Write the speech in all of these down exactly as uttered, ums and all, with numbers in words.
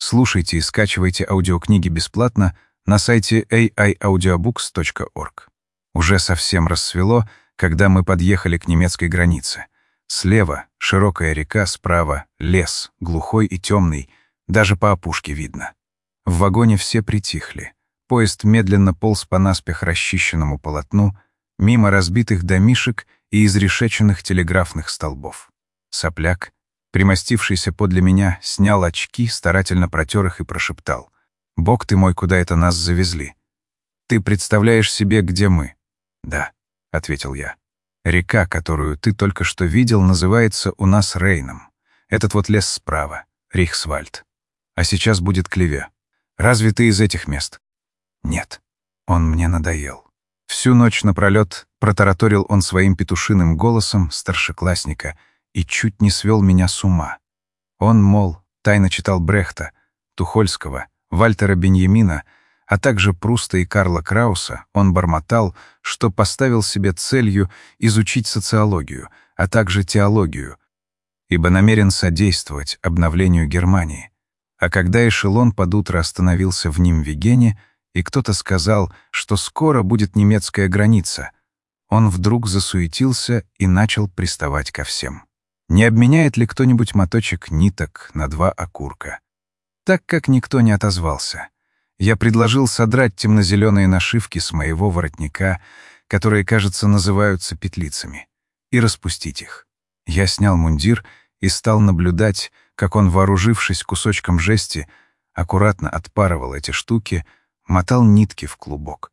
Слушайте и скачивайте аудиокниги бесплатно на сайте эй ай аудиобукс точка орг. Уже совсем рассвело, когда мы подъехали к немецкой границе. Слева — широкая река, справа — лес, глухой и темный, даже по опушке видно. В вагоне все притихли. Поезд медленно полз по наспех расчищенному полотну, мимо разбитых домишек и изрешеченных телеграфных столбов. Сопляк, примостившийся подле меня, снял очки, старательно протер их и прошептал: «Бог ты мой, куда это нас завезли? Ты представляешь себе, где мы?» «Да», — ответил я. «Река, которую ты только что видел, называется у нас Рейном. Этот вот лес справа — Рейхсвальд. А сейчас будет Клеве. Разве ты из этих мест?» «Нет». Он мне надоел. Всю ночь напролет протараторил он своим петушиным голосом старшеклассника и чуть не свел меня с ума. Он, мол, тайно читал Брехта, Тухольского, Вальтера Беньямина, а также Пруста и Карла Крауса. Он бормотал, что поставил себе целью изучить социологию, а также теологию, ибо намерен содействовать обновлению Германии. А когда эшелон под утро остановился в Нимвегене, и кто-то сказал, что скоро будет немецкая граница, он вдруг засуетился и начал приставать ко всем. Не обменяет ли кто-нибудь моточек ниток на два окурка? Так как никто не отозвался, я предложил содрать темно-зеленые нашивки с моего воротника, которые, кажется, называются петлицами, и распустить их. Я снял мундир и стал наблюдать, как он, вооружившись кусочком жести, аккуратно отпарывал эти штуки, мотал нитки в клубок.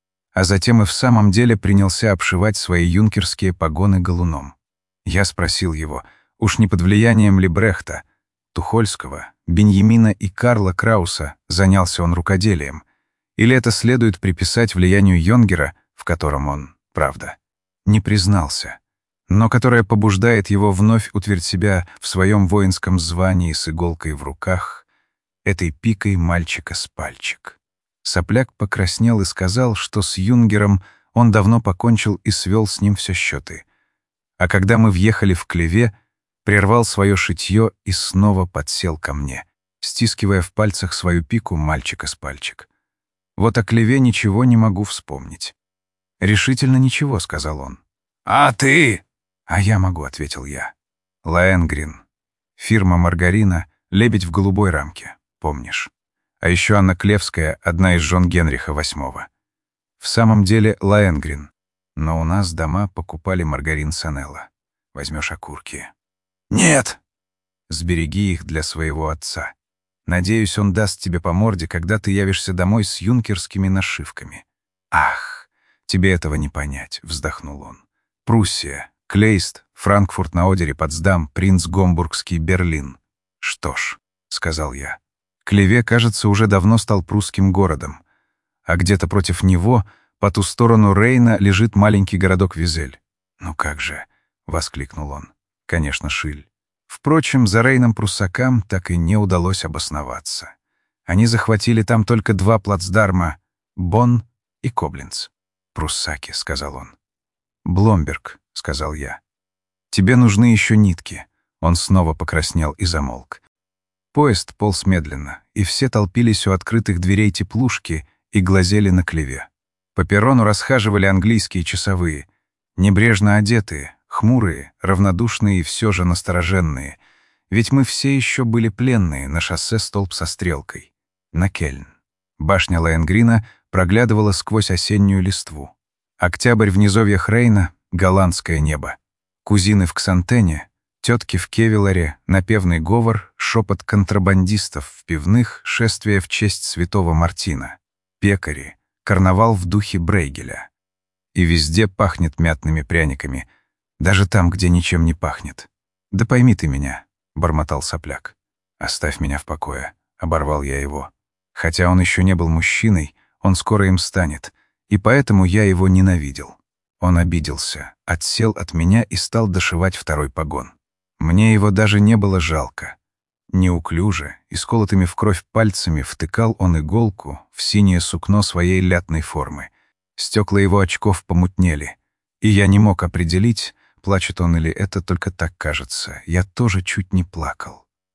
А затем и в самом деле принялся обшивать свои юнкерские погоны галуном. Я спросил его, уж не под влиянием ли Брехта, Тухольского, Беньямина и Карла Крауса занялся он рукоделием, или это следует приписать влиянию Йонгера, в котором он, правда, не признался, но которое побуждает его вновь утвердить себя в своем воинском звании с иголкой в руках, этой пикой мальчика с пальчик. Сопляк покраснел и сказал, что с Юнгером он давно покончил и свел с ним все счеты. А когда мы въехали в Клеве, прервал свое шитье и снова подсел ко мне, стискивая в пальцах свою пику мальчика с пальчик. «Вот о Клеве ничего не могу вспомнить». «Решительно ничего», — сказал он. «А ты?» «А я могу», — ответил я. «Лаэнгрин. Фирма «Маргарина», лебедь в голубой рамке, помнишь? А еще Анна Клевская, одна из жен Генриха восьмого. В самом деле Лаэнгрин. Но у нас дома покупали маргарин Санелла. Возьмешь окурки?» «Нет!» «Сбереги их для своего отца. Надеюсь, он даст тебе по морде, когда ты явишься домой с юнкерскими нашивками». «Ах, тебе этого не понять», — вздохнул он. «Пруссия, Клейст, Франкфурт на Одере, Потсдам, Принц Гомбургский, Берлин». «Что ж», — сказал я, — «Клеве, кажется, уже давно стал прусским городом, а где-то против него, по ту сторону Рейна, лежит маленький городок Визель». «Ну как же», — воскликнул он, — «конечно, Шиль». Впрочем, за Рейном пруссакам так и не удалось обосноваться. Они захватили там только два плацдарма — Бонн и Кобленц. «Пруссаки», — сказал он. «Бломберг», — сказал я. «Тебе нужны еще нитки». Он снова покраснел и замолк. Поезд полз медленно, и все толпились у открытых дверей теплушки и глазели на Клеве. По перрону расхаживали английские часовые, небрежно одетые, хмурые, равнодушные и все же настороженные, ведь мы все еще были пленные на шоссе «Столб со стрелкой», на Кельн. Башня Лоенгрина проглядывала сквозь осеннюю листву. Октябрь в низовьях Рейна — голландское небо. Кузины в Ксантене, тетки в Кевиларе, напевный говор, шепот контрабандистов в пивных, шествие в честь святого Мартина, пекари, карнавал в духе Брейгеля. И везде пахнет мятными пряниками, даже там, где ничем не пахнет. «Да пойми ты меня», — бормотал сопляк. «Оставь меня в покое», — оборвал я его. Хотя он еще не был мужчиной, он скоро им станет, и поэтому я его ненавидел. Он обиделся, отсел от меня и стал дошивать второй погон. Мне его даже не было жалко. Неуклюже, исколотыми в кровь пальцами втыкал он иголку в синее сукно своей лятной формы. Стекла его очков помутнели, и я не мог определить, плачет он или это только так кажется. Я тоже чуть не плакал.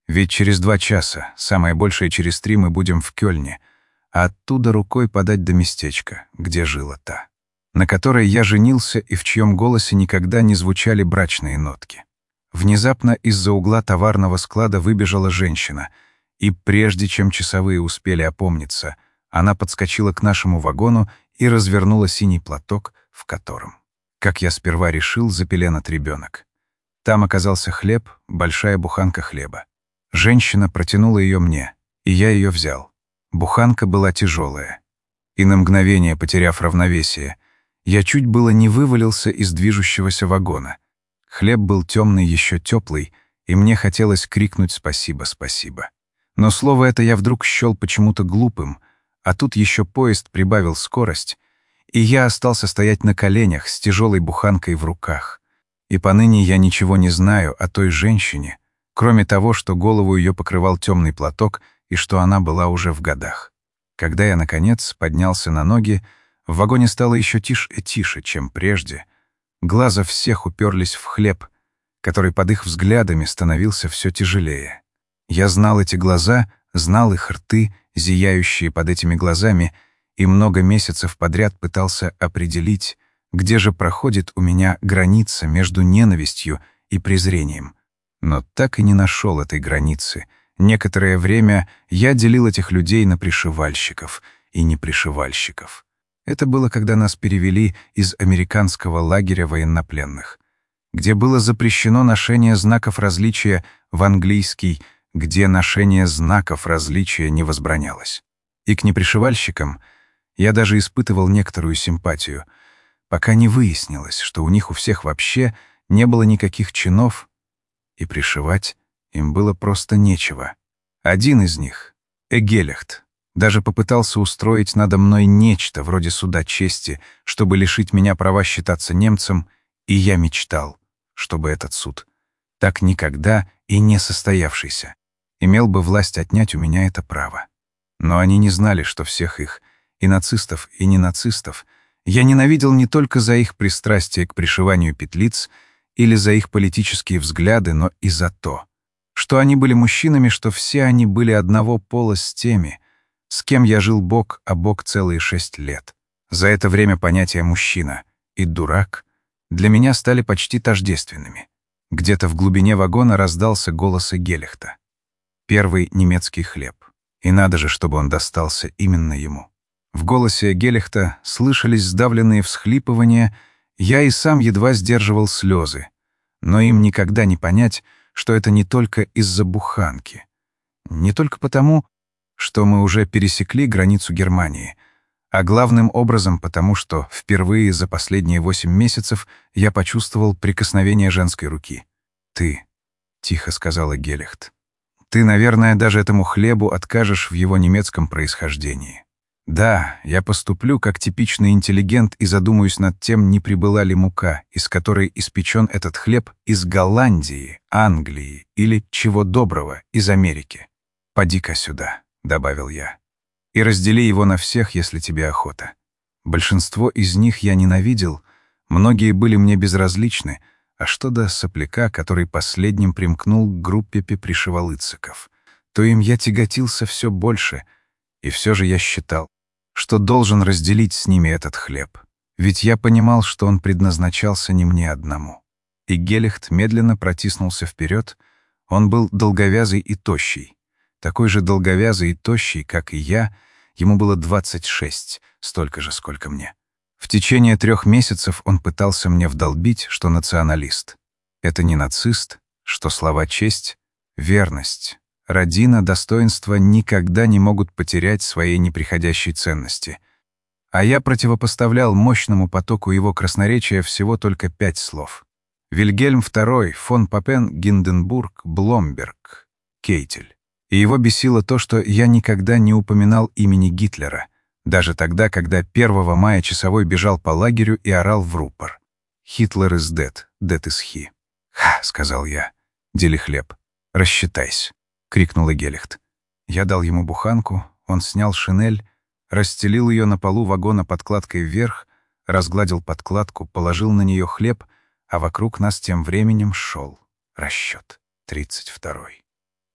Ведь через два часа, самое большее через три, мы будем в Кёльне, а оттуда рукой подать до местечка, где жила та, на которой я женился и в чьем голосе никогда не звучали брачные нотки. Внезапно из-за угла товарного склада выбежала женщина, и прежде чем часовые успели опомниться, она подскочила к нашему вагону и развернула синий платок, в котором, как я сперва решил, запеленат ребенок. Там оказался хлеб, большая буханка хлеба. Женщина протянула ее мне, и я ее взял. Буханка была тяжелая. И на мгновение, потеряв равновесие, я чуть было не вывалился из движущегося вагона. Хлеб был темный, еще теплый, и мне хотелось крикнуть «спасибо, спасибо». Но слово это я вдруг счел почему-то глупым, а тут еще поезд прибавил скорость, и я остался стоять на коленях с тяжелой буханкой в руках. И поныне я ничего не знаю о той женщине, кроме того, что голову ее покрывал темный платок и что она была уже в годах. Когда я, наконец, поднялся на ноги, в вагоне стало еще тише и тише, чем прежде. Глаза всех уперлись в хлеб, который под их взглядами становился все тяжелее. Я знал эти глаза, знал их рты, зияющие под этими глазами, и много месяцев подряд пытался определить, где же проходит у меня граница между ненавистью и презрением. Но так и не нашел этой границы. Некоторое время я делил этих людей на пришивальщиков и непришивальщиков. Это было, когда нас перевели из американского лагеря военнопленных, где было запрещено ношение знаков различия в английский, где ношение знаков различия не возбранялось. И к непришивальщикам я даже испытывал некоторую симпатию, пока не выяснилось, что у них у всех вообще не было никаких чинов, и пришивать им было просто нечего. Один из них, Эгелехт, даже попытался устроить надо мной нечто вроде суда чести, чтобы лишить меня права считаться немцем, и я мечтал, чтобы этот суд, так никогда и не состоявшийся, имел бы власть отнять у меня это право. Но они не знали, что всех их, и нацистов, и ненацистов, я ненавидел не только за их пристрастие к пришиванию петлиц или за их политические взгляды, но и за то, что они были мужчинами, что все они были одного пола с теми, с кем я жил бок о бок целые шесть лет. За это время понятия «мужчина» и «дурак» для меня стали почти тождественными. Где-то в глубине вагона раздался голос Эгелехта. Первый немецкий хлеб. И надо же, чтобы он достался именно ему. В голосе Эгелехта слышались сдавленные всхлипывания, я и сам едва сдерживал слезы. Но им никогда не понять, что это не только из-за буханки. Не только потому, что мы уже пересекли границу Германии, а главным образом потому, что впервые за последние восемь месяцев я почувствовал прикосновение женской руки. «Ты», — тихо сказала Эгелехт, — «ты, наверное, даже этому хлебу откажешь в его немецком происхождении. Да, я поступлю как типичный интеллигент и задумаюсь над тем, не прибыла ли мука, из которой испечен этот хлеб, из Голландии, Англии или, чего доброго, из Америки. Поди-ка сюда», — добавил я, — «и раздели его на всех, если тебе охота. Большинство из них я ненавидел, многие были мне безразличны, а что до сопляка, который последним примкнул к группе пришивалыциков, то им я тяготился все больше, и все же я считал, что должен разделить с ними этот хлеб, ведь я понимал, что он предназначался не мне одному». И Эгелехт медленно протиснулся вперед. Он был долговязый и тощий. Такой же долговязый и тощий, как и я, ему было двадцать шесть, столько же, сколько мне. В течение трех месяцев он пытался мне вдолбить, что националист. Это не нацист, что слова «честь», «верность», «родина», «достоинство» никогда не могут потерять своей неприходящей ценности. А я противопоставлял мощному потоку его красноречия всего только пять слов. Вильгельм второй, фон Папен, Гинденбург, Бломберг, Кейтель. И его бесило то, что я никогда не упоминал имени Гитлера, даже тогда, когда первого мая часовой бежал по лагерю и орал в рупор. «Хитлер is dead, dead is he». «Ха», — сказал я, — «дели хлеб, рассчитайся», — крикнул Эгелехт. Я дал ему буханку, он снял шинель, расстелил ее на полу вагона подкладкой вверх, разгладил подкладку, положил на нее хлеб, а вокруг нас тем временем шел расчет тридцать второй.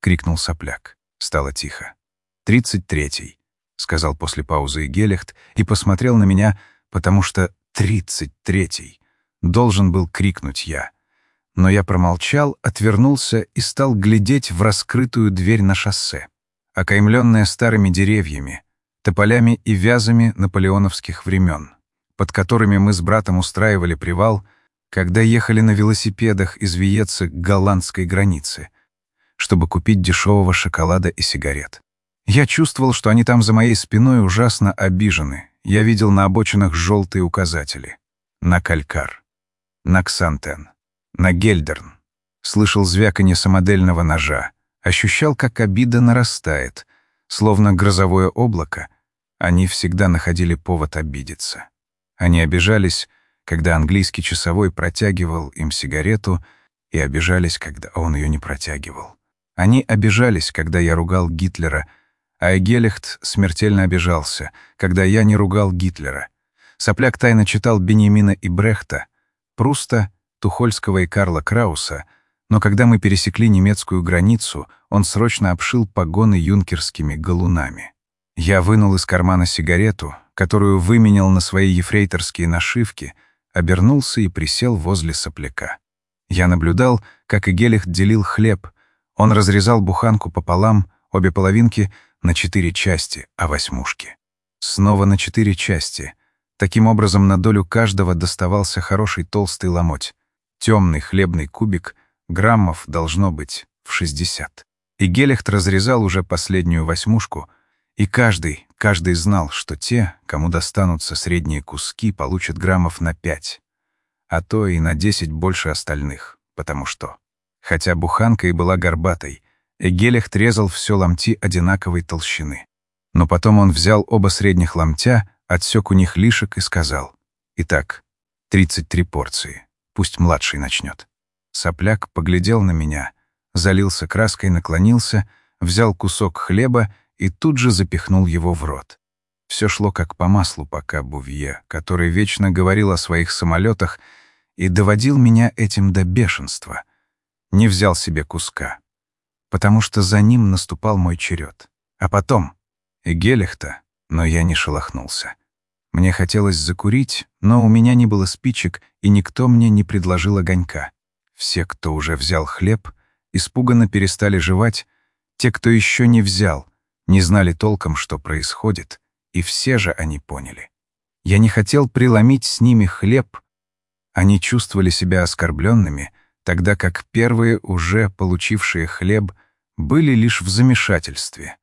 крикнул Сопляк. Стало тихо. «Тридцать третий», — сказал после паузы Гелехт и посмотрел на меня, потому что «тридцать третий» должен был крикнуть я. Но я промолчал, отвернулся и стал глядеть в раскрытую дверь на шоссе, окаймленное старыми деревьями, тополями и вязами наполеоновских времен, под которыми мы с братом устраивали привал, когда ехали на велосипедах из Виеца к голландской границе, чтобы купить дешевого шоколада и сигарет. Я чувствовал, что они там за моей спиной ужасно обижены. Я видел на обочинах желтые указатели. На Калькар, на Ксантен, на Гельдерн. Слышал звяканье самодельного ножа. Ощущал, как обида нарастает. Словно грозовое облако, они всегда находили повод обидеться. Они обижались, когда английский часовой протягивал им сигарету, и обижались, когда он ее не протягивал. Они обижались, когда я ругал Гитлера, а Гелехт смертельно обижался, когда я не ругал Гитлера. Сопляк тайно читал Беньямина и Брехта, Пруста, Тухольского и Карла Крауса, но когда мы пересекли немецкую границу, он срочно обшил погоны юнкерскими галунами. Я вынул из кармана сигарету, которую выменял на свои ефрейторские нашивки, обернулся и присел возле Сопляка. Я наблюдал, как Гелехт делил хлеб. Он разрезал буханку пополам, обе половинки на четыре части, а восьмушки. Снова на четыре части. Таким образом, на долю каждого доставался хороший толстый ломоть. Темный хлебный кубик, граммов должно быть в шестьдесят. И Гелехт разрезал уже последнюю восьмушку, и каждый, каждый знал, что те, кому достанутся средние куски, получат граммов на пять, а то и на десять больше остальных, потому что... Хотя буханка и была горбатой, Гелехт резал все ломти одинаковой толщины. Но потом он взял оба средних ломтя, отсек у них лишек и сказал: «Итак, тридцать три порции, пусть младший начнет». Сопляк поглядел на меня, залился краской, наклонился, взял кусок хлеба и тут же запихнул его в рот. Все шло как по маслу, пока Бувье, который вечно говорил о своих самолетах и доводил меня этим до бешенства, не взял себе куска, потому что за ним наступал мой черед. А потом и Гелехта, но я не шелохнулся. Мне хотелось закурить, но у меня не было спичек, и никто мне не предложил огонька. Все, кто уже взял хлеб, испуганно перестали жевать. Те, кто еще не взял, не знали толком, что происходит, и все же они поняли. Я не хотел преломить с ними хлеб. Они чувствовали себя оскорбленными, тогда как первые, уже получившие хлеб, были лишь в замешательстве.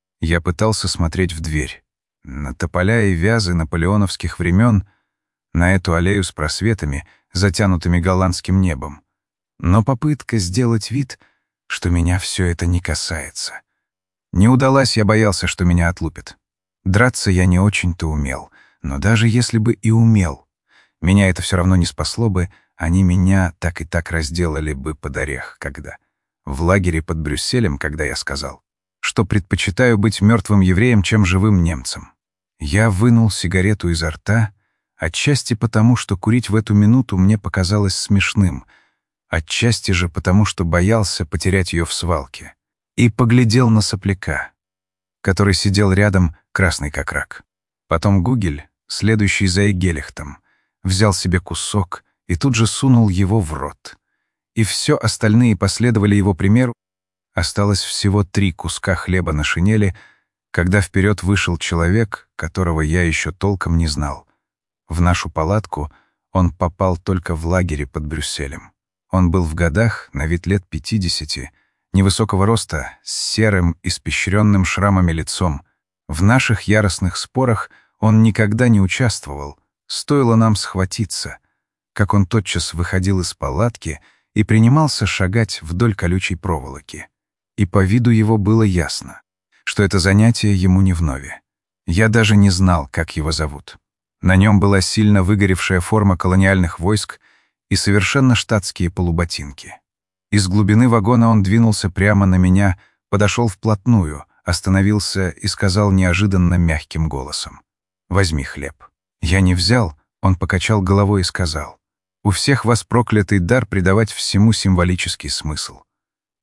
Я пытался смотреть в дверь, на тополя и вязы наполеоновских времен, на эту аллею с просветами, затянутыми голландским небом. Но попытка сделать вид, что меня все это не касается, не удалась. Я боялся, что меня отлупят. Драться я не очень-то умел, но даже если бы и умел, меня это все равно не спасло бы. Они меня так и так разделали бы под орех, когда... В лагере под Брюсселем, когда я сказал, что предпочитаю быть мертвым евреем, чем живым немцем. Я вынул сигарету изо рта, отчасти потому, что курить в эту минуту мне показалось смешным, отчасти же потому, что боялся потерять ее в свалке, и поглядел на Сопляка, который сидел рядом, красный как рак. Потом Гугель, следующий за Гелехтом, взял себе кусок и тут же сунул его в рот. И все остальные последовали его примеру. Осталось всего три куска хлеба на шинели, когда вперед вышел человек, которого я еще толком не знал. В нашу палатку он попал только в лагере под Брюсселем. Он был в годах, на вид лет пятидесяти, невысокого роста, с серым, испещренным шрамами лицом. В наших яростных спорах он никогда не участвовал. Стоило нам схватиться, как он тотчас выходил из палатки и принимался шагать вдоль колючей проволоки. И по виду его было ясно, что это занятие ему не вновь. Я даже не знал, как его зовут. На нем была сильно выгоревшая форма колониальных войск и совершенно штатские полуботинки. Из глубины вагона он двинулся прямо на меня, подошел вплотную, остановился и сказал неожиданно мягким голосом: «Возьми хлеб». Я не взял, он покачал головой и сказал: «У всех вас проклятый дар придавать всему символический смысл.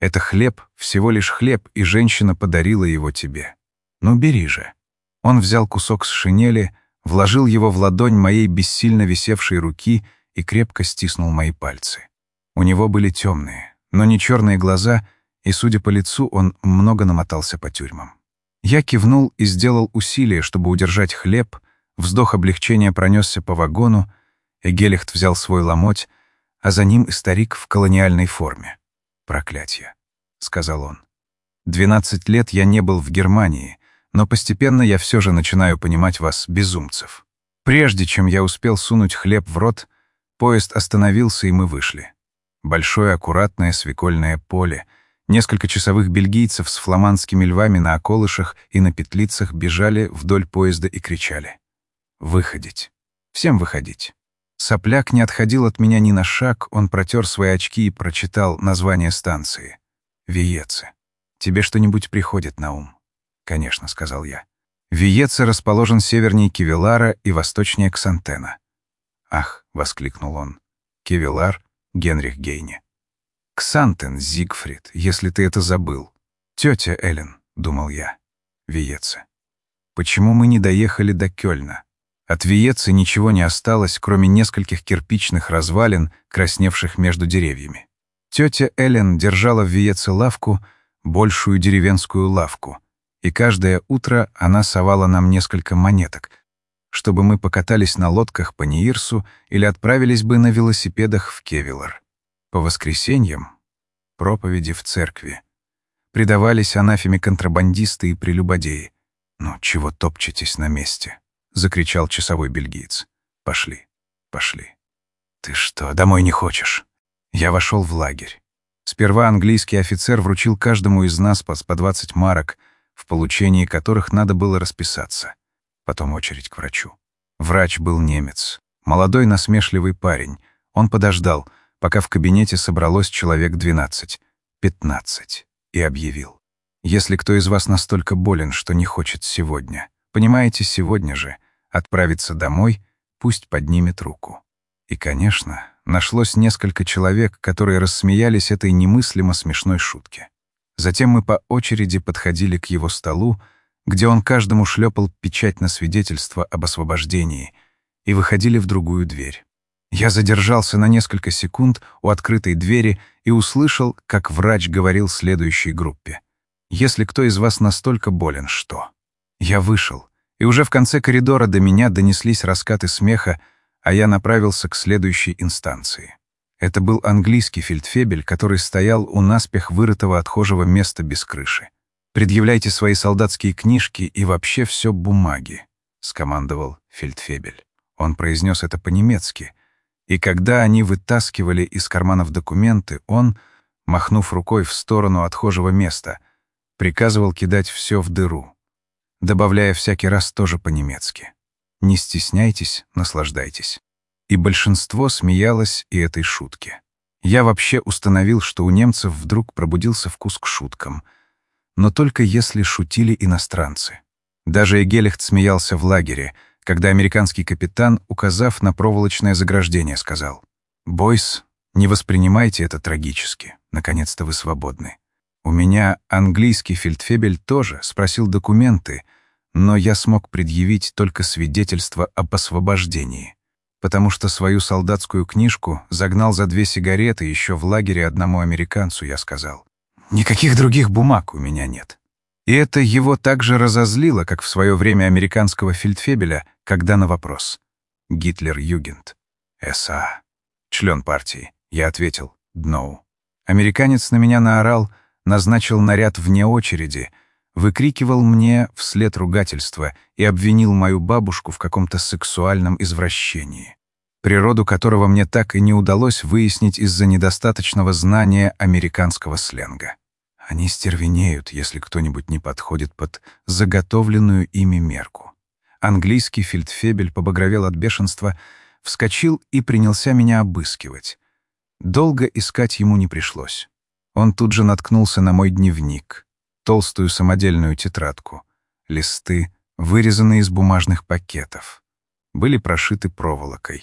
Это хлеб, всего лишь хлеб, и женщина подарила его тебе. Ну, бери же». Он взял кусок с шинели, вложил его в ладонь моей бессильно висевшей руки и крепко стиснул мои пальцы. У него были темные, но не черные глаза, и, судя по лицу, он много намотался по тюрьмам. Я кивнул и сделал усилие, чтобы удержать хлеб, вздох облегчения пронесся по вагону, и Гелихт взял свой ломоть, а за ним и старик в колониальной форме. «Проклятье», — сказал он. «Двенадцать лет я не был в Германии, но постепенно я все же начинаю понимать вас, безумцев». Прежде чем я успел сунуть хлеб в рот, поезд остановился, и мы вышли. Большое аккуратное свекольное поле, несколько часовых бельгийцев с фламандскими львами на околышах и на петлицах бежали вдоль поезда и кричали: «Выходить! Всем выходить!» Сопляк не отходил от меня ни на шаг, он протер свои очки и прочитал название станции. «Виеце. Тебе что-нибудь приходит на ум?» «Конечно», — сказал я. «Виеце расположен севернее Кевелара и восточнее Ксантена». «Ах», — воскликнул он, — «Кевелар, Генрих Гейне». «Ксантен, Зигфрид, если ты это забыл». «Тетя Эллен», — думал я. «Виеце. Почему мы не доехали до Кёльна?» От Виецы ничего не осталось, кроме нескольких кирпичных развалин, красневших между деревьями. Тетя Эллен держала в Виеце лавку, большую деревенскую лавку, и каждое утро она совала нам несколько монеток, чтобы мы покатались на лодках по Ниирсу или отправились бы на велосипедах в Кевелар. По воскресеньям — проповеди в церкви. Предавались анафеме контрабандисты и прелюбодеи. «Ну, чего топчетесь на месте?» — закричал часовой бельгиец. «Пошли, пошли». «Ты что, домой не хочешь?» Я вошел в лагерь. Сперва английский офицер вручил каждому из нас по двадцать марок, в получении которых надо было расписаться. Потом очередь к врачу. Врач был немец, молодой насмешливый парень. Он подождал, пока в кабинете собралось человек двенадцать, пятнадцать, и объявил: «Если кто из вас настолько болен, что не хочет сегодня, понимаете, сегодня же, отправиться домой, пусть поднимет руку». И, конечно, нашлось несколько человек, которые рассмеялись этой немыслимо смешной шутке. Затем мы по очереди подходили к его столу, где он каждому шлепал печать на свидетельство об освобождении, и выходили в другую дверь. Я задержался на несколько секунд у открытой двери и услышал, как врач говорил следующей группе: «Если кто из вас настолько болен, что?» Я вышел, и уже в конце коридора до меня донеслись раскаты смеха, а я направился к следующей инстанции. Это был английский фельдфебель, который стоял у наспех вырытого отхожего места без крыши. «Предъявляйте свои солдатские книжки и вообще все бумаги», — скомандовал фельдфебель. Он произнес это по-немецки, и когда они вытаскивали из карманов документы, он, махнув рукой в сторону отхожего места, приказывал кидать все в дыру, добавляя всякий раз тоже по-немецки: «Не стесняйтесь, наслаждайтесь». И большинство смеялось и этой шутке. Я вообще установил, что у немцев вдруг пробудился вкус к шуткам, но только если шутили иностранцы. Даже Гелихт смеялся в лагере, когда американский капитан, указав на проволочное заграждение, сказал: «Бойс, не воспринимайте это трагически, наконец-то вы свободны». У меня английский фельдфебель тоже спросил документы, но я смог предъявить только свидетельство об освобождении, потому что свою солдатскую книжку загнал за две сигареты еще в лагере одному американцу, я сказал. Никаких других бумаг у меня нет. И это его так же разозлило, как в свое время американского фельдфебеля, когда на вопрос: «Гитлер-Югент, СА, член партии», я ответил: «Дноу». Американец на меня наорал, назначил наряд вне очереди, выкрикивал мне вслед ругательства и обвинил мою бабушку в каком-то сексуальном извращении, природу которого мне так и не удалось выяснить из-за недостаточного знания американского сленга. Они стервенеют, если кто-нибудь не подходит под заготовленную ими мерку. Английский фельдфебель побагровел от бешенства, вскочил и принялся меня обыскивать. Долго искать ему не пришлось. Он тут же наткнулся на мой дневник, толстую самодельную тетрадку, листы, вырезанные из бумажных пакетов. Были прошиты проволокой.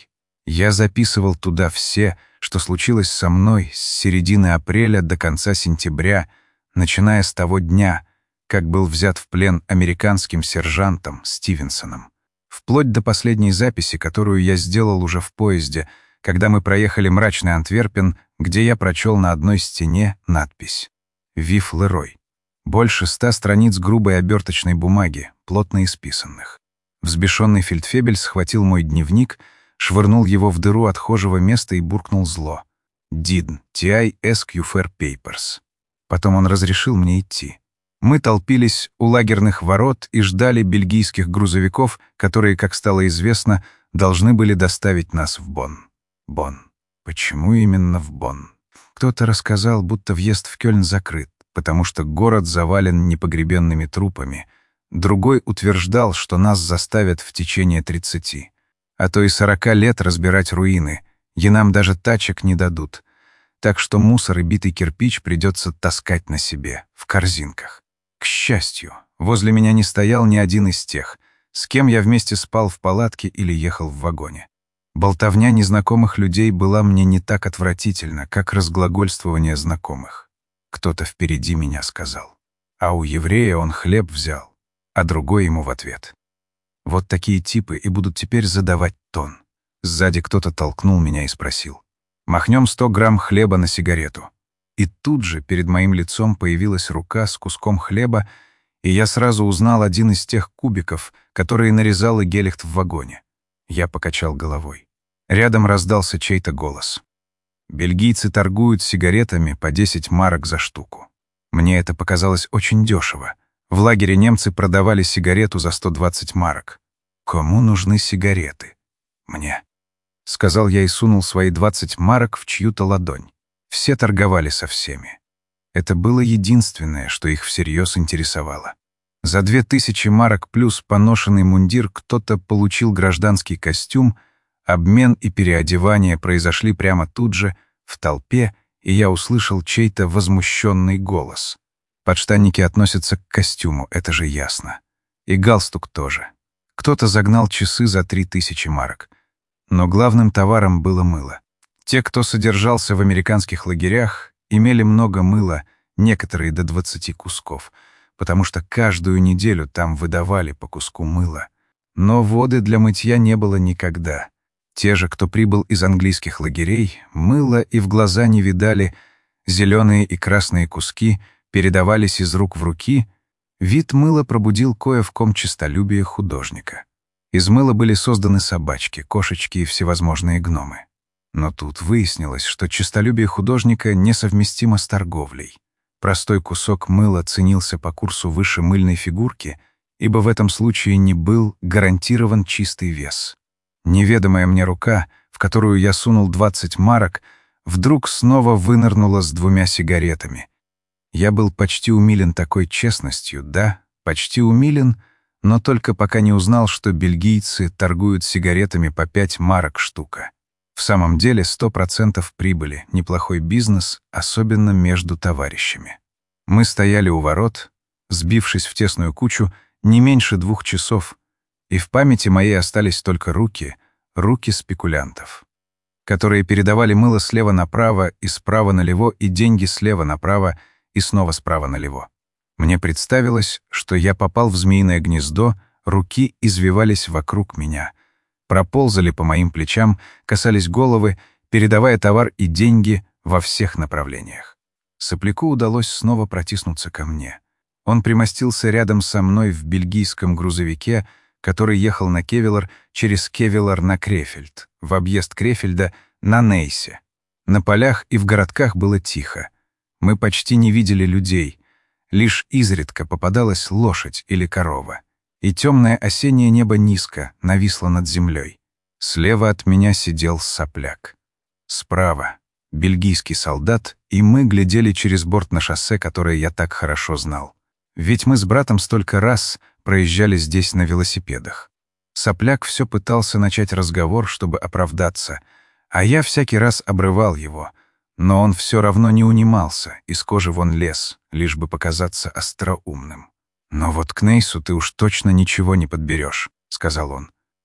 Я записывал туда все, что случилось со мной с середины апреля до конца сентября, начиная с того дня, как был взят в плен американским сержантом Стивенсоном. Вплоть до последней записи, которую я сделал уже в поезде, когда мы проехали мрачный Антверпен, где я прочел на одной стене надпись «Вив Лерой». Больше ста страниц грубой оберточной бумаги, плотно исписанных. Взбешенный фельдфебель схватил мой дневник, швырнул его в дыру отхожего места и буркнул зло. «Дидн, ти ай эс кью эф ар Papers». Потом он разрешил мне идти. Мы толпились у лагерных ворот и ждали бельгийских грузовиков, которые, как стало известно, должны были доставить нас в Бонн. Бонн. Почему именно в Бонн? Кто-то рассказал, будто въезд в Кёльн закрыт, потому что город завален непогребенными трупами. Другой утверждал, что нас заставят в течение тридцати, а то и сорока лет разбирать руины, и нам даже тачек не дадут. Так что мусор и битый кирпич придется таскать на себе, в корзинках. К счастью, возле меня не стоял ни один из тех, с кем я вместе спал в палатке или ехал в вагоне. Болтовня незнакомых людей была мне не так отвратительна, как разглагольствование знакомых. Кто-то впереди меня сказал. А у еврея он хлеб взял, а другой ему в ответ. Вот такие типы и будут теперь задавать тон. Сзади кто-то толкнул меня и спросил. «Махнем сто грамм хлеба на сигарету». И тут же перед моим лицом появилась рука с куском хлеба, и я сразу узнал один из тех кубиков, которые нарезал и Гелихт в вагоне. Я покачал головой. Рядом раздался чей-то голос. «Бельгийцы торгуют сигаретами по десять марок за штуку». Мне это показалось очень дешево. В лагере немцы продавали сигарету за сто двадцать марок. Кому нужны сигареты? Мне. Сказал я и сунул свои двадцать марок в чью-то ладонь. Все торговали со всеми. Это было единственное, что их всерьез интересовало. За две тысячи марок плюс поношенный мундир кто-то получил гражданский костюм, обмен и переодевание произошли прямо тут же, в толпе, и я услышал чей-то возмущенный голос. Подштанники относятся к костюму, это же ясно. И галстук тоже. Кто-то загнал часы за три тысячи марок. Но главным товаром было мыло. Те, кто содержался в американских лагерях, имели много мыла, некоторые до двадцати кусков, потому что каждую неделю там выдавали по куску мыла. Но воды для мытья не было никогда. Те же, кто прибыл из английских лагерей, мыло и в глаза не видали, зеленые и красные куски передавались из рук в руки. Вид мыла пробудил кое в ком честолюбие художника. Из мыла были созданы собачки, кошечки и всевозможные гномы. Но тут выяснилось, что честолюбие художника несовместимо с торговлей. Простой кусок мыла ценился по курсу выше мыльной фигурки, ибо в этом случае не был гарантирован чистый вес. Неведомая мне рука, в которую я сунул двадцать марок, вдруг снова вынырнула с двумя сигаретами. Я был почти умилен такой честностью, да, почти умилен, но только пока не узнал, что бельгийцы торгуют сигаретами по пять марок штука. В самом деле сто процентов прибыли, неплохой бизнес, особенно между товарищами. Мы стояли у ворот, сбившись в тесную кучу, не меньше двух часов, и в памяти моей остались только руки, руки спекулянтов, которые передавали мыло слева направо и справа налево, и деньги слева направо и снова справа налево. Мне представилось, что я попал в змеиное гнездо, руки извивались вокруг меня — проползали по моим плечам, касались головы, передавая товар и деньги во всех направлениях. Сопляку удалось снова протиснуться ко мне. Он примостился рядом со мной в бельгийском грузовике, который ехал на Кевелар через Кевелар на Крефельд, в объезд Крефельда на Нейсе. На полях и в городках было тихо. Мы почти не видели людей. Лишь изредка попадалась лошадь или корова. И темное осеннее небо низко нависло над землей. Слева от меня сидел сопляк. Справа — бельгийский солдат, и мы глядели через борт на шоссе, которое я так хорошо знал. Ведь мы с братом столько раз проезжали здесь на велосипедах. Сопляк все пытался начать разговор, чтобы оправдаться, а я всякий раз обрывал его, но он все равно не унимался, из кожи вон лез, лишь бы показаться остроумным. «Но вот к Нейсу ты уж точно ничего не подберешь», — сказал он.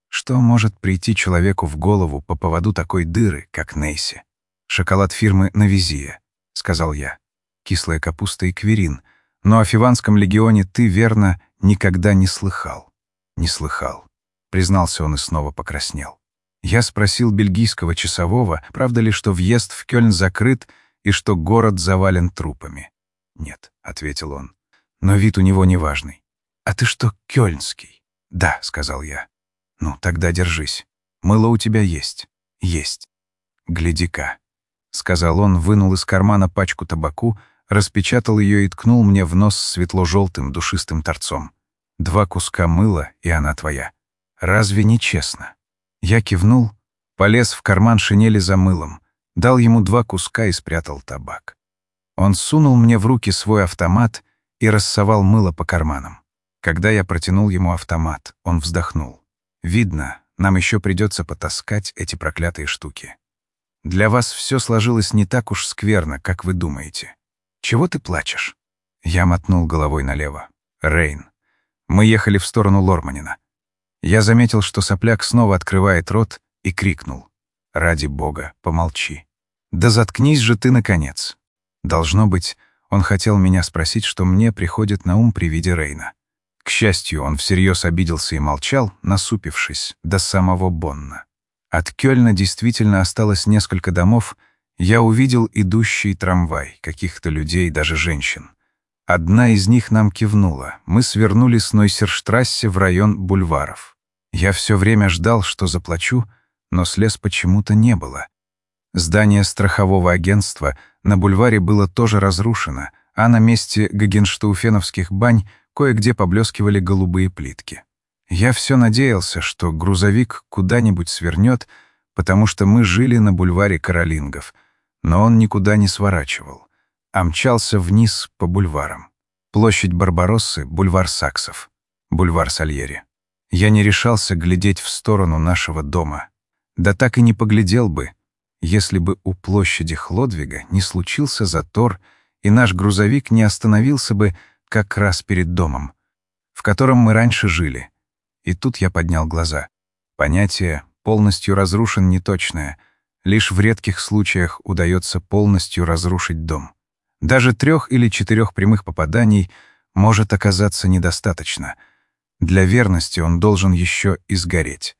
Что может прийти человеку в голову по поводу такой дыры, как Нейси? «Шоколад фирмы «Навизия», — сказал я. «Кислая капуста и кверин. Но о Фиванском легионе ты, верно, никогда не слыхал». «Не слыхал», — признался он и снова покраснел. Я спросил бельгийского часового, правда ли, что въезд в Кёльн закрыт и что город завален трупами. «Нет», — ответил он, — «но вид у него неважный». «А ты что, кёльнский?» «Да», — сказал я. «Ну, тогда держись. Мыло у тебя есть?» «Есть». «Гляди-ка», — сказал он, вынул из кармана пачку табаку, распечатал ее и ткнул мне в нос светло-желтым душистым торцом. «Два куска мыла, и она твоя. Разве не честно?» Я кивнул, полез в карман шинели за мылом, дал ему два куска и спрятал табак. Он сунул мне в руки свой автомат и рассовал мыло по карманам. Когда я протянул ему автомат, он вздохнул. «Видно, нам еще придется потаскать эти проклятые штуки. Для вас все сложилось не так уж скверно, как вы думаете. Чего ты плачешь?» Я мотнул головой налево. «Рейн. Мы ехали в сторону Лорманина. Я заметил, что сопляк снова открывает рот и крикнул. «Ради бога, помолчи». «Да заткнись же ты, наконец!» Должно быть, он хотел меня спросить, что мне приходит на ум при виде Рейна. К счастью, он всерьез обиделся и молчал, насупившись, до самого Бонна. От Кёльна действительно осталось несколько домов. Я увидел идущий трамвай, каких-то людей, даже женщин. Одна из них нам кивнула. Мы свернули с Нойсерштрассе в район бульваров. Я все время ждал, что заплачу, но слез почему-то не было. Здание страхового агентства на бульваре было тоже разрушено, а на месте гагенштауфеновских бань кое-где поблескивали голубые плитки. Я все надеялся, что грузовик куда-нибудь свернет, потому что мы жили на бульваре Каролингов, но он никуда не сворачивал, а мчался вниз по бульварам. Площадь Барбароссы — бульвар Саксов, бульвар Сальери. Я не решался глядеть в сторону нашего дома. Да так и не поглядел бы, если бы у площади Хлодвига не случился затор, и наш грузовик не остановился бы как раз перед домом, в котором мы раньше жили. И тут я поднял глаза. Понятие «полностью разрушен» неточное. Лишь в редких случаях удается полностью разрушить дом. Даже трех или четырех прямых попаданий может оказаться недостаточно. Для верности он должен еще и сгореть.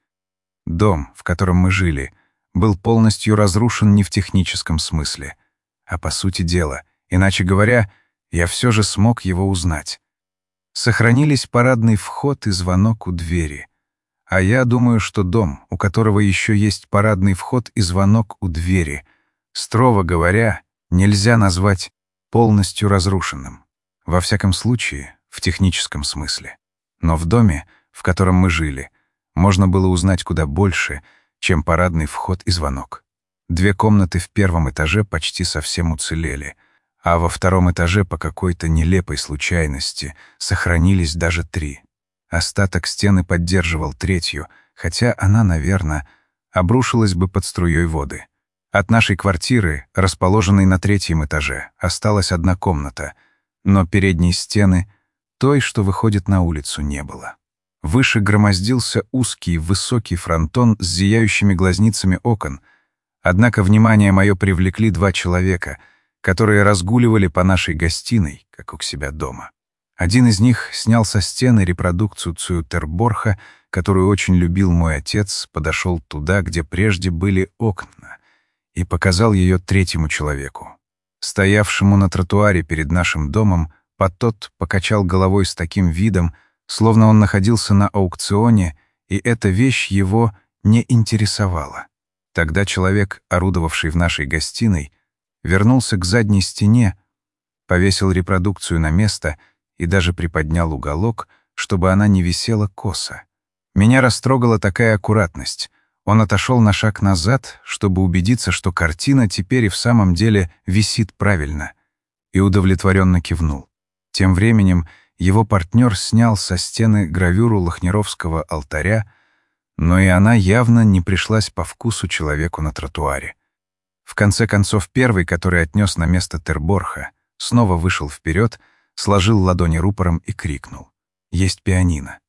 Дом, в котором мы жили, был полностью разрушен не в техническом смысле, а по сути дела. Иначе говоря, я все же смог его узнать. Сохранились парадный вход и звонок у двери. А я думаю, что дом, у которого еще есть парадный вход и звонок у двери, строго говоря, нельзя назвать полностью разрушенным. Во всяком случае, в техническом смысле. Но в доме, в котором мы жили, можно было узнать куда больше, чем парадный вход и звонок. Две комнаты в первом этаже почти совсем уцелели, а во втором этаже по какой-то нелепой случайности сохранились даже три. Остаток стены поддерживал третью, хотя она, наверное, обрушилась бы под струей воды. От нашей квартиры, расположенной на третьем этаже, осталась одна комната, но передней стены, той, что выходит на улицу, не было. Выше громоздился узкий, высокий фронтон с зияющими глазницами окон, однако внимание мое привлекли два человека, которые разгуливали по нашей гостиной, как у себя дома. Один из них снял со стены репродукцию Цутерборха, которую очень любил мой отец, подошел туда, где прежде были окна, и показал ее третьему человеку. Стоявшему на тротуаре перед нашим домом, Патот покачал головой с таким видом, словно он находился на аукционе, и эта вещь его не интересовала. Тогда человек, орудовавший в нашей гостиной, вернулся к задней стене, повесил репродукцию на место и даже приподнял уголок, чтобы она не висела косо. Меня растрогала такая аккуратность. Он отошел на шаг назад, чтобы убедиться, что картина теперь и в самом деле висит правильно, и удовлетворенно кивнул. Тем временем его партнер снял со стены гравюру Лохнеровского алтаря, но и она явно не пришлась по вкусу человеку на тротуаре. В конце концов, первый, который отнес на место Терборха, снова вышел вперед, сложил ладони рупором и крикнул. «Есть пианино».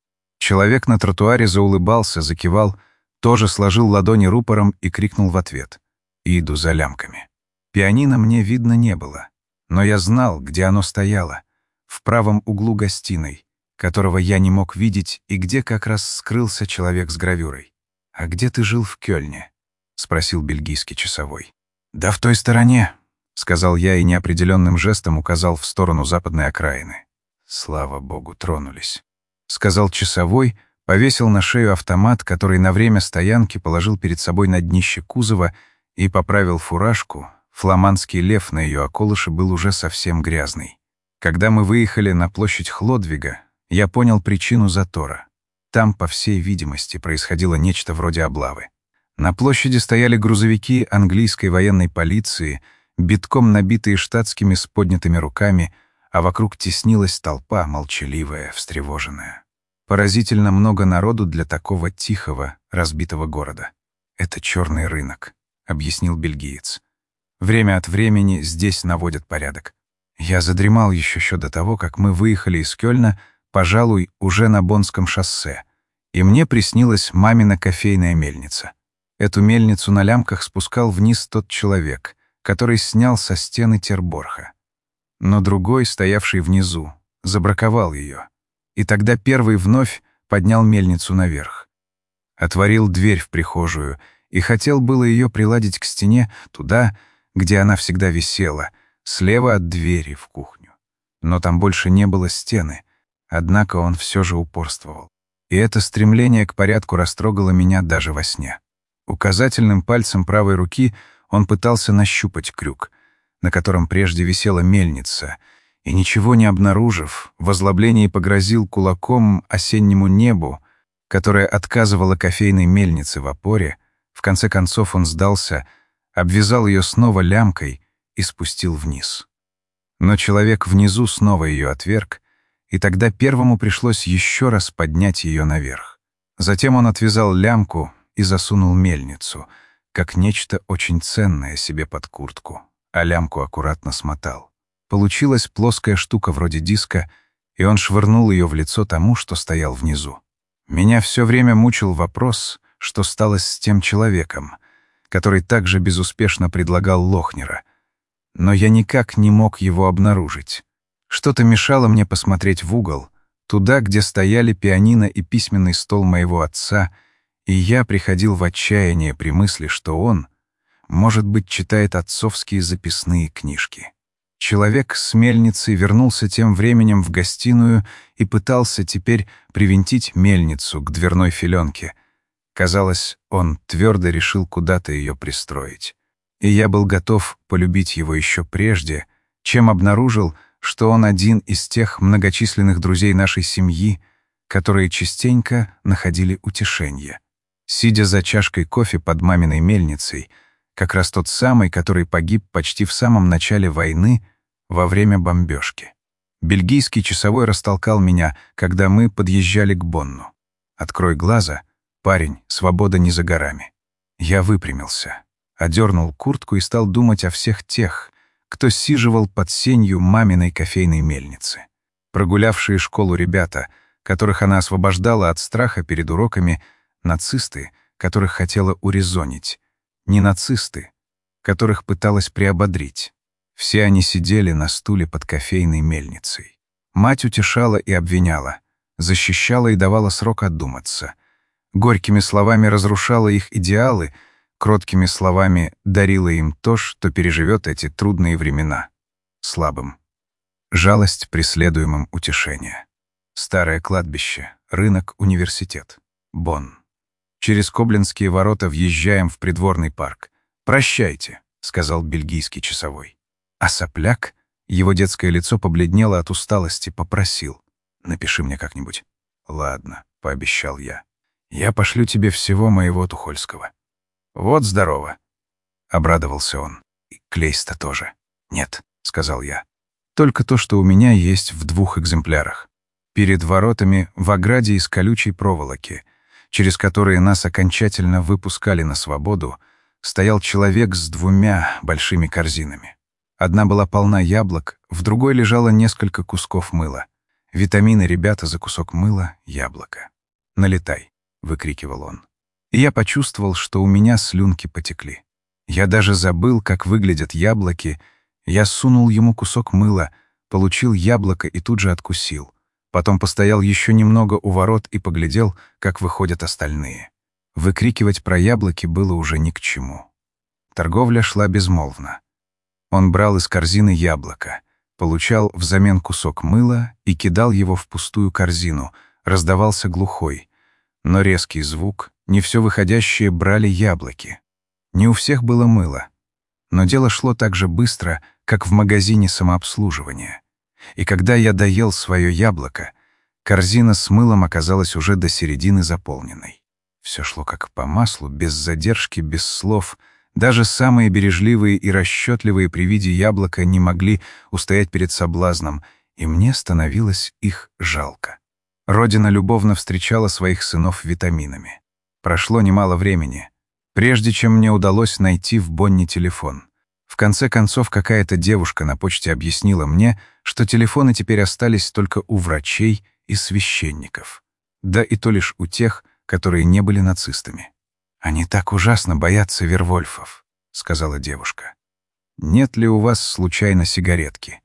Человек на тротуаре заулыбался, закивал, тоже сложил ладони рупором и крикнул в ответ: «Иду за лямками». Пианино мне видно не было, но я знал, где оно стояло, в правом углу гостиной, которого я не мог видеть, и где как раз скрылся человек с гравюрой. «А где ты жил в Кёльне?» — спросил бельгийский часовой. «Да в той стороне», — сказал я и неопределенным жестом указал в сторону западной окраины. «Слава богу, тронулись», — сказал часовой, повесил на шею автомат, который на время стоянки положил перед собой на днище кузова и поправил фуражку. Фламандский лев на ее околыше был уже совсем грязный. Когда мы выехали на площадь Хлодвига, я понял причину затора. Там, по всей видимости, происходило нечто вроде облавы. На площади стояли грузовики английской военной полиции, битком набитые штатскими с поднятыми руками, а вокруг теснилась толпа, молчаливая, встревоженная. Поразительно много народу для такого тихого, разбитого города. «Это черный рынок», — объяснил бельгиец. «Время от времени здесь наводят порядок». Я задремал еще еще до того, как мы выехали из Кёльна, пожалуй, уже на Боннском шоссе, и мне приснилась мамина кофейная мельница. Эту мельницу на лямках спускал вниз тот человек, который снял со стены Терборха. Но другой, стоявший внизу, забраковал ее, и тогда первый вновь поднял мельницу наверх. Отворил дверь в прихожую и хотел было ее приладить к стене, туда, где она всегда висела, слева от двери в кухню. Но там больше не было стены, однако он все же упорствовал. И это стремление к порядку растрогало меня даже во сне. Указательным пальцем правой руки он пытался нащупать крюк, на котором прежде висела мельница, и, ничего не обнаружив, в озлоблении погрозил кулаком осеннему небу, которое отказывало кофейной мельнице в опоре. В конце концов он сдался, обвязал ее снова лямкой и спустил вниз. Но человек внизу снова ее отверг, и тогда первому пришлось еще раз поднять ее наверх. Затем он отвязал лямку и засунул мельницу, как нечто очень ценное, себе под куртку, а лямку аккуратно смотал. Получилась плоская штука вроде диска, и он швырнул ее в лицо тому, что стоял внизу. Меня все время мучил вопрос, что стало с тем человеком, который также безуспешно предлагал Лохнера. Но я никак не мог его обнаружить. Что-то мешало мне посмотреть в угол, туда, где стояли пианино и письменный стол моего отца, и я приходил в отчаяние при мысли, что он, может быть, читает отцовские записные книжки. Человек с мельницей вернулся тем временем в гостиную и пытался теперь привинтить мельницу к дверной филенке. Казалось, он твердо решил куда-то ее пристроить. И я был готов полюбить его еще прежде, чем обнаружил, что он один из тех многочисленных друзей нашей семьи, которые частенько находили утешение. Сидя за чашкой кофе под маминой мельницей, как раз тот самый, который погиб почти в самом начале войны во время бомбежки. Бельгийский часовой растолкал меня, когда мы подъезжали к Бонну. «Открой глаза, парень, свобода не за горами». Я выпрямился, одернул куртку и стал думать о всех тех, кто сиживал под сенью маминой кофейной мельницы. Прогулявшие школу ребята, которых она освобождала от страха перед уроками, нацисты, которых хотела урезонить, не нацисты, которых пыталась приободрить. Все они сидели на стуле под кофейной мельницей. Мать утешала и обвиняла, защищала и давала срок отдуматься. Горькими словами разрушала их идеалы, кроткими словами дарила им то, что переживет эти трудные времена. Слабым. Жалость преследуемым утешение. Старое кладбище, рынок, университет. Бонн. Через Коблинские ворота въезжаем в придворный парк. «Прощайте», — сказал бельгийский часовой. А сопляк, его детское лицо побледнело от усталости, попросил: «Напиши мне как-нибудь». «Ладно», — пообещал я. «Я пошлю тебе всего моего Тухольского». «Вот здорово», — обрадовался он. «И Клейста тоже». «Нет», — сказал я. «Только то, что у меня есть в двух экземплярах. Перед воротами в ограде из колючей проволоки, через которые нас окончательно выпускали на свободу, стоял человек с двумя большими корзинами. Одна была полна яблок, в другой лежало несколько кусков мыла. Витамины ребята за кусок мыла — яблоко. «Налетай!» — выкрикивал он. И я почувствовал, что у меня слюнки потекли. Я даже забыл, как выглядят яблоки. Я сунул ему кусок мыла, получил яблоко и тут же откусил. Потом постоял еще немного у ворот и поглядел, как выходят остальные. Выкрикивать про яблоки было уже ни к чему. Торговля шла безмолвно. Он брал из корзины яблоко, получал взамен кусок мыла и кидал его в пустую корзину. Раздавался глухой, но резкий звук, не все выходящие брали яблоки. Не у всех было мыло, но дело шло так же быстро, как в магазине самообслуживания. И когда я доел свое яблоко, корзина с мылом оказалась уже до середины заполненной. Все шло как по маслу, без задержки, без слов. Даже самые бережливые и расчетливые при виде яблока не могли устоять перед соблазном, и мне становилось их жалко. Родина любовно встречала своих сынов витаминами. Прошло немало времени, прежде чем мне удалось найти в Бонне телефон. В конце концов, какая-то девушка на почте объяснила мне, что телефоны теперь остались только у врачей и священников. Да и то лишь у тех, которые не были нацистами. «Они так ужасно боятся Вервольфов», — сказала девушка. «Нет ли у вас случайно сигаретки?»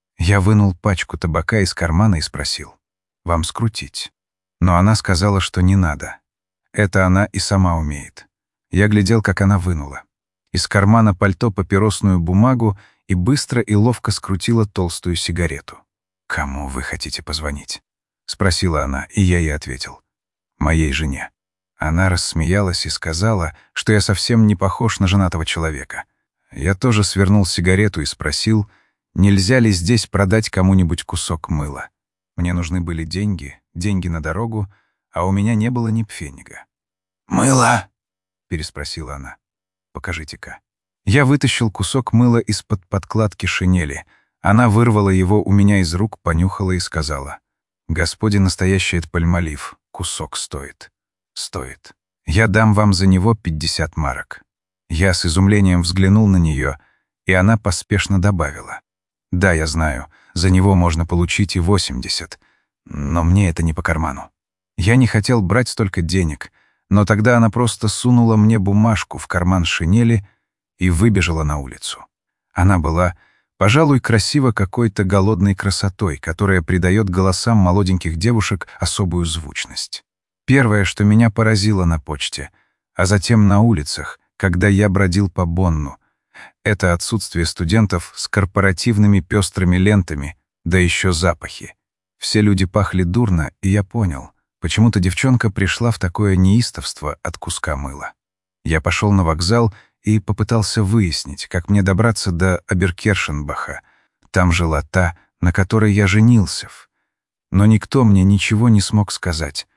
Я вынул пачку табака из кармана и спросил: «Вам скрутить?» Но она сказала, что не надо. Это она и сама умеет. Я глядел, как она вынула из кармана пальто папиросную бумагу и быстро и ловко скрутила толстую сигарету. «Кому вы хотите позвонить?» — спросила она, и я ей ответил: «Моей жене». Она рассмеялась и сказала, что я совсем не похож на женатого человека. Я тоже свернул сигарету и спросил, нельзя ли здесь продать кому-нибудь кусок мыла. Мне нужны были деньги, деньги на дорогу, а у меня не было ни пфенига. «Мыло?» — переспросила она. «Покажите-ка». Я вытащил кусок мыла из-под подкладки шинели. Она вырвала его у меня из рук, понюхала и сказала: «Господи, настоящий пальмолив, кусок стоит. Стоит. Я дам вам за него пятьдесят марок». Я с изумлением взглянул на нее, и она поспешно добавила: «Да, я знаю, за него можно получить и восемьдесят, но мне это не по карману». Я не хотел брать столько денег, но тогда она просто сунула мне бумажку в карман шинели и выбежала на улицу. Она была, пожалуй, красива какой-то голодной красотой, которая придает голосам молоденьких девушек особую звучность. Первое, что меня поразило на почте, а затем на улицах, когда я бродил по Бонну, это отсутствие студентов с корпоративными пестрыми лентами, да еще запахи. Все люди пахли дурно, и я понял, почему-то девчонка пришла в такое неистовство от куска мыла. Я пошел на вокзал и попытался выяснить, как мне добраться до Аберкершенбаха. Там жила та, на которой я женился. Но никто мне ничего не смог сказать.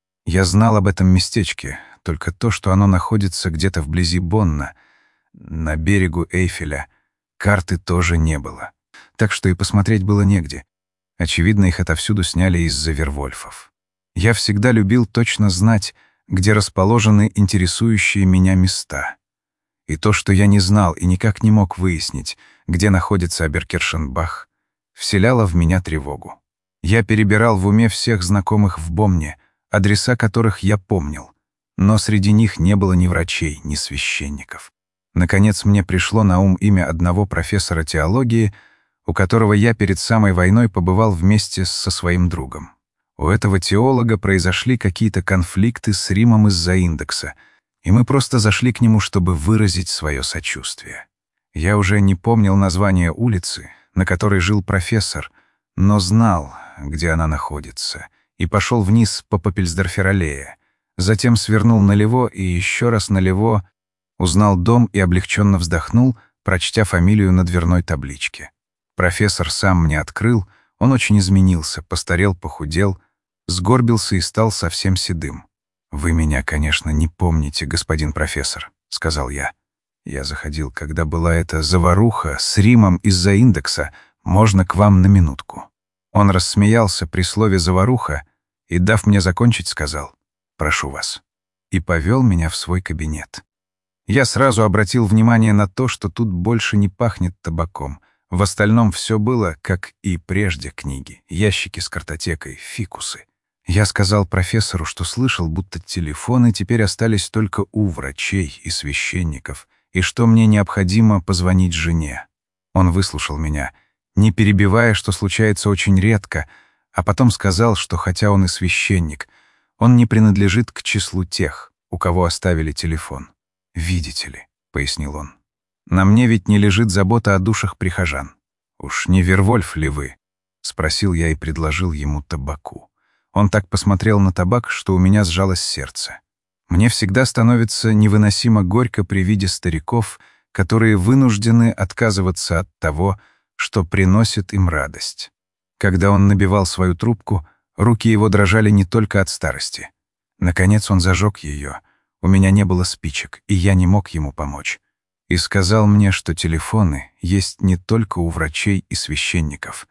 Я знал об этом местечке, только то, что оно находится где-то вблизи Бонна, на берегу Эйфеля. Карты тоже не было, так что и посмотреть было негде. Очевидно, их отовсюду сняли из-за Вервольфов. Я всегда любил точно знать, где расположены интересующие меня места. И то, что я не знал и никак не мог выяснить, где находится Аберкершенбах, вселяло в меня тревогу. Я перебирал в уме всех знакомых в Бонне, адреса которых я помнил, но среди них не было ни врачей, ни священников. Наконец мне пришло на ум имя одного профессора теологии, у которого я перед самой войной побывал вместе со своим другом. У этого теолога произошли какие-то конфликты с Римом из-за индекса, и мы просто зашли к нему, чтобы выразить свое сочувствие. Я уже не помнил название улицы, на которой жил профессор, но знал, где она находится, и пошел вниз по Попельсдорфер-аллее. Затем свернул налево и еще раз налево, узнал дом и облегченно вздохнул, прочтя фамилию на дверной табличке. Профессор сам мне открыл, он очень изменился, постарел, похудел, сгорбился и стал совсем седым. «Вы меня, конечно, не помните, господин профессор», — сказал я. «Я заходил, когда была эта заваруха с Римом из-за индекса. Можно к вам на минутку?» Он рассмеялся при слове «заваруха» и, дав мне закончить, сказал: «Прошу вас», и повел меня в свой кабинет. Я сразу обратил внимание на то, что тут больше не пахнет табаком. В остальном все было, как и прежде, книги, ящики с картотекой, фикусы. Я сказал профессору, что слышал, будто телефоны теперь остались только у врачей и священников, и что мне необходимо позвонить жене. Он выслушал меня, не перебивая, что случается очень редко, а потом сказал, что хотя он и священник, он не принадлежит к числу тех, у кого оставили телефон. «Видите ли», — пояснил он, — «на мне ведь не лежит забота о душах прихожан. Уж не Вервольф ли вы?» — спросил я и предложил ему табаку. Он так посмотрел на табак, что у меня сжалось сердце. Мне всегда становится невыносимо горько при виде стариков, которые вынуждены отказываться от того, что приносит им радость. Когда он набивал свою трубку, руки его дрожали не только от старости. Наконец он зажег ее. У меня не было спичек, и я не мог ему помочь. И сказал мне, что телефоны есть не только у врачей и священников,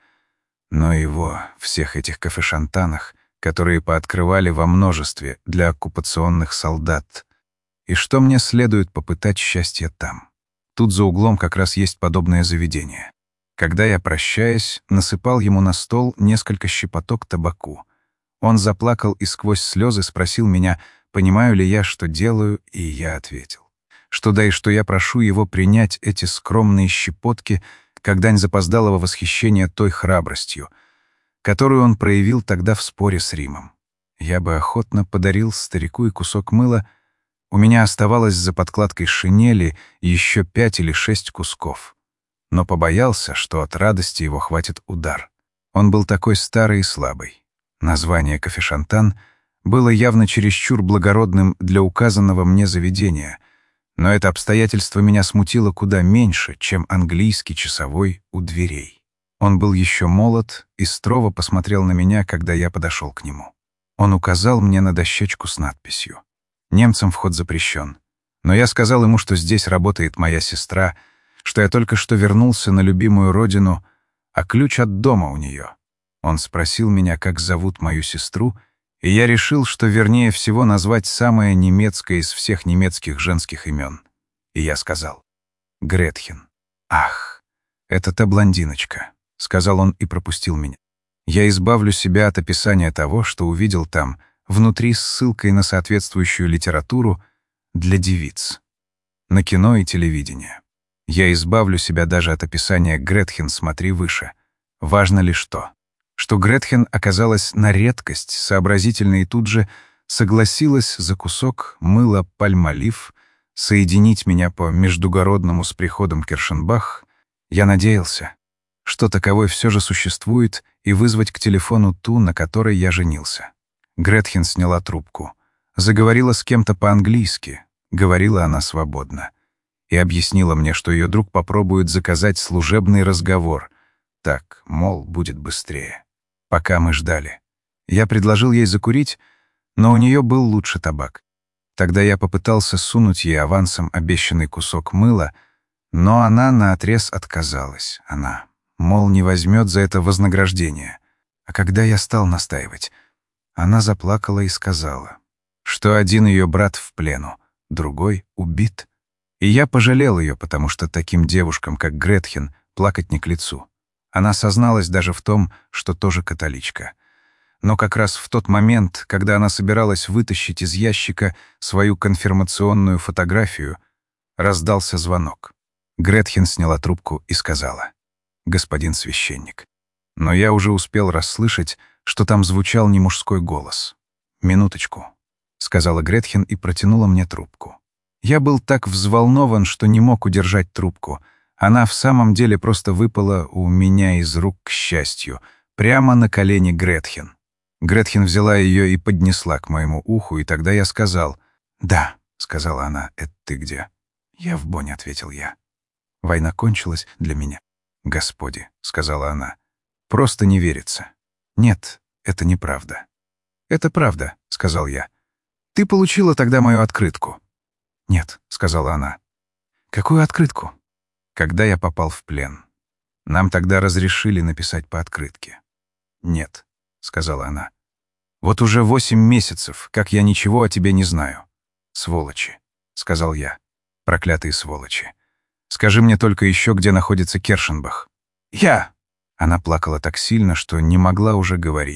но и во всех этих кафешантанах, которые пооткрывали во множестве для оккупационных солдат, и что мне следует попытать счастье там. Тут за углом как раз есть подобное заведение. Когда я, прощаясь, насыпал ему на стол несколько щепоток табаку. Он заплакал и сквозь слезы спросил меня, понимаю ли я, что делаю, и я ответил, что да и что я прошу его принять эти скромные щепотки как дань запоздалого восхищения той храбростью, которую он проявил тогда в споре с Римом. Я бы охотно подарил старику и кусок мыла. У меня оставалось за подкладкой шинели еще пять или шесть кусков. Но побоялся, что от радости его хватит удар. Он был такой старый и слабый. Название «Кафешантан» было явно чересчур благородным для указанного мне заведения, но это обстоятельство меня смутило куда меньше, чем английский часовой у дверей. Он был еще молод и строго посмотрел на меня, когда я подошел к нему. Он указал мне на дощечку с надписью: «Немцам вход запрещен». Но я сказал ему, что здесь работает моя сестра, что я только что вернулся на любимую родину, а ключ от дома у нее. Он спросил меня, как зовут мою сестру, и я решил, что вернее всего назвать самое немецкое из всех немецких женских имен. И я сказал: «Гретхен». «Ах, это та блондиночка», — сказал он и пропустил меня. Я избавлю себя от описания того, что увидел там, внутри с ссылкой на соответствующую литературу для девиц, на кино и телевидение. Я избавлю себя даже от описания Гретхен «Смотри выше». Важно лишь то, что Гретхен оказалась на редкость сообразительной и тут же согласилась за кусок мыла Пальмолив соединить меня по междугородному с приходом Кершенбах. Я надеялся, что таковой все же существует, и вызвать к телефону ту, на которой я женился. Гретхен сняла трубку, заговорила с кем-то по-английски, говорила она свободно, и объяснила мне, что ее друг попробует заказать служебный разговор. Так, мол, будет быстрее. Пока мы ждали. Я предложил ей закурить, но у нее был лучше табак. Тогда я попытался сунуть ей авансом обещанный кусок мыла, но она наотрез отказалась. Она, мол, не возьмет за это вознаграждение. А когда я стал настаивать, она заплакала и сказала, что один ее брат в плену, другой убит. И я пожалел ее, потому что таким девушкам, как Гретхен, плакать не к лицу. Она созналась даже в том, что тоже католичка. Но как раз в тот момент, когда она собиралась вытащить из ящика свою конфирмационную фотографию, раздался звонок. Гретхен сняла трубку и сказала: «Господин священник». Но я уже успел расслышать, что там звучал не мужской голос. «Минуточку», — сказала Гретхен и протянула мне трубку. Я был так взволнован, что не мог удержать трубку. Она в самом деле просто выпала у меня из рук, к счастью, прямо на колени Гретхен. Гретхен взяла ее и поднесла к моему уху, и тогда я сказал: «Да», — сказала она, — «это ты где?» «Я в Бонне», — ответил я. Война кончилась для меня. «Господи», — сказала она, — «просто не верится». «Нет, это неправда». «Это правда», — сказал я. «Ты получила тогда мою открытку». «Нет», — сказала она. «Какую открытку?» «Когда я попал в плен. Нам тогда разрешили написать по открытке». «Нет», — сказала она. «Вот уже восемь месяцев, как я ничего о тебе не знаю». «Сволочи», — сказал я. «Проклятые сволочи. Скажи мне только еще, где находится Кершенбах». «Я!» Она плакала так сильно, что не могла уже говорить.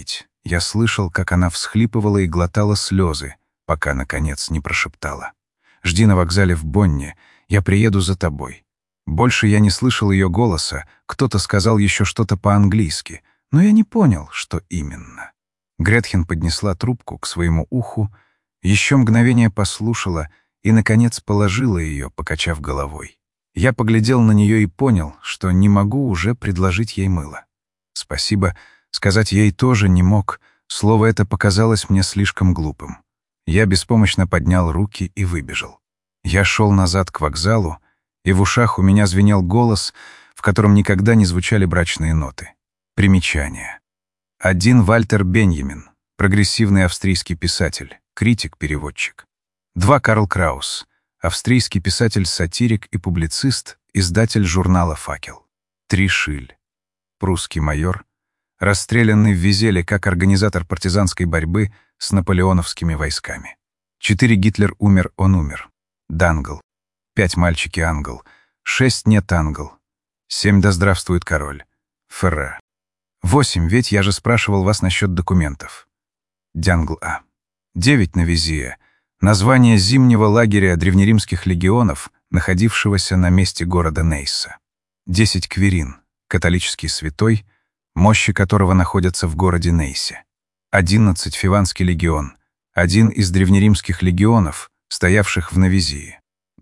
Я слышал, как она всхлипывала и глотала слезы, пока, наконец, не прошептала: «Жди на вокзале в Бонне, я приеду за тобой». Больше я не слышал ее голоса, кто-то сказал еще что-то по-английски, но я не понял, что именно. Гретхен поднесла трубку к своему уху, еще мгновение послушала и, наконец, положила ее, покачав головой. Я поглядел на нее и понял, что не могу уже предложить ей мыло. Спасибо сказать ей тоже не мог, слово это показалось мне слишком глупым. Я беспомощно поднял руки и выбежал. Я шел назад к вокзалу, и в ушах у меня звенел голос, в котором никогда не звучали брачные ноты. Примечание. Один Вальтер Беньямин, прогрессивный австрийский писатель, критик-переводчик. Два Карл Краус, австрийский писатель-сатирик и публицист, издатель журнала «Факел». Три Шиль, прусский майор, расстрелянный в Визеле как организатор партизанской борьбы с наполеоновскими войсками. Четыре Гитлер умер, он умер. Дангл. Пять мальчики-ангел. Шесть нет ангел. Семь да здравствует король. Ферре. Восемь, ведь я же спрашивал вас насчет документов. Дянгл А. Девять Новизия. Название зимнего лагеря древнеримских легионов, находившегося на месте города Нейса. Десять Кверин. Католический святой, мощи которого находятся в городе Нейсе. Одиннадцать Фиванский легион. Один из древнеримских легионов, стоявших в Новизии.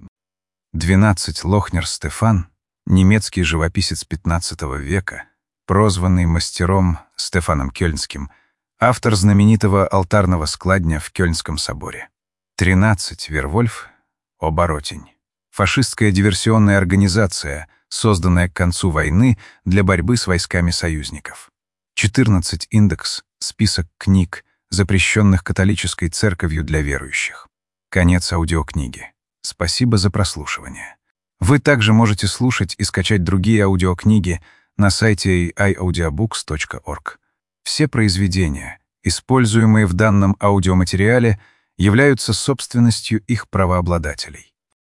Двенадцать Лохнер Стефан, немецкий живописец пятнадцатого века, прозванный мастером Стефаном Кёльнским, автор знаменитого алтарного складня в Кёльнском соборе. Тринадцать Вервольф, оборотень. Фашистская диверсионная организация, созданная к концу войны для борьбы с войсками союзников. Четырнадцать Индекс, список книг, запрещенных католической церковью для верующих. Конец аудиокниги. Спасибо за прослушивание. Вы также можете слушать и скачать другие аудиокниги на сайте эй ай аудиобукс точка орг. Все произведения, используемые в данном аудиоматериале, являются собственностью их правообладателей.